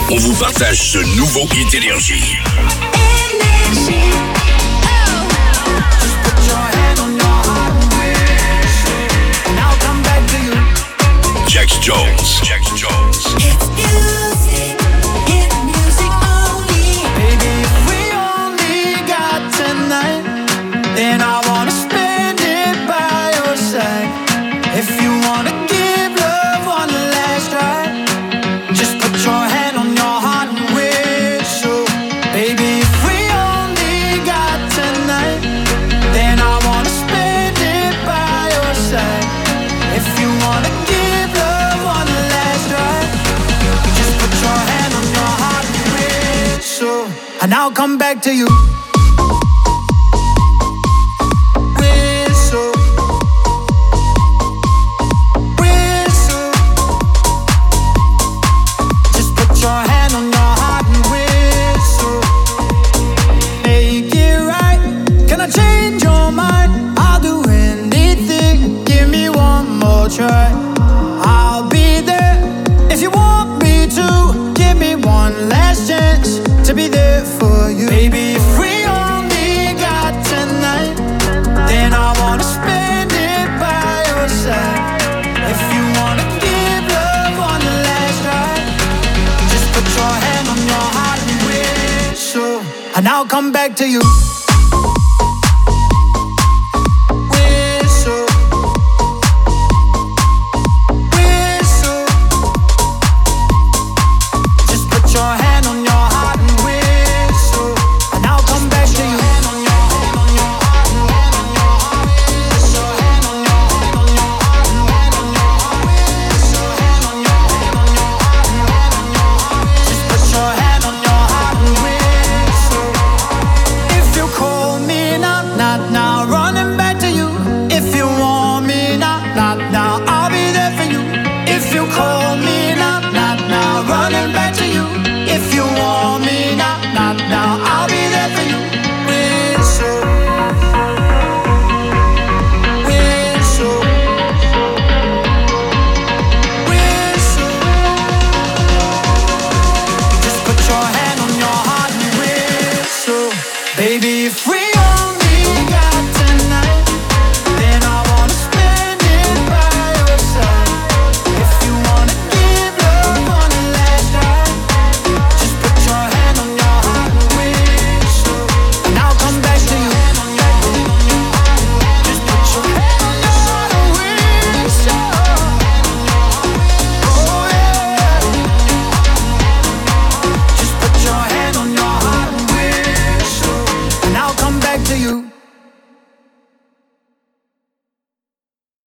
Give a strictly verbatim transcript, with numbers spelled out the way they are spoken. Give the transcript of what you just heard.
On vous partage ce nouveau hit Énergie. Jax Jones. Jax Jones. It's music, it's music only. Baby, if we only got tonight, then I wanna spend it by your side. If you wanna give love one last try, just put your hand on your heart and whistle. Baby, if we only got tonight, then I wanna spend it by your side. If you wanna give love one last try, just put your hand on your heart and whistle, and I'll come back to you. Whistle, whistle. Just put your hand on your heart and whistle. Make it right. Can I change your mind? I'll do anything. Give me one more try. I'll be there if you want me to. Give me one last chance to be there for you. Baby, if we only got tonight, then I wanna spend it by your side. If you wanna give love one last try, just put your hand on your heart and whistle, and I'll come back to you. Whistle, whistle. Just put your hand on your heart and whistle, and I'll come back to you. Just put your hand on your heart and whistle. If you call me now, not now, running back to you. If you want me now, not now, I'll be there for you. If you call me now, not now, running back to you. If you want me now, not now, I'll be there for you. Whistle, whistle, whistle. Just put your hand on your heart and whistle. Baby, if we only got tonight, then I wanna spend it by your side. If you wanna give love one last try, just put your hand on your heart and whistle, and I'll come back to you. Just put your hand on your heart and whistle. Oh yeah. Just put your hand on your heart and whistle, and I'll come back to you.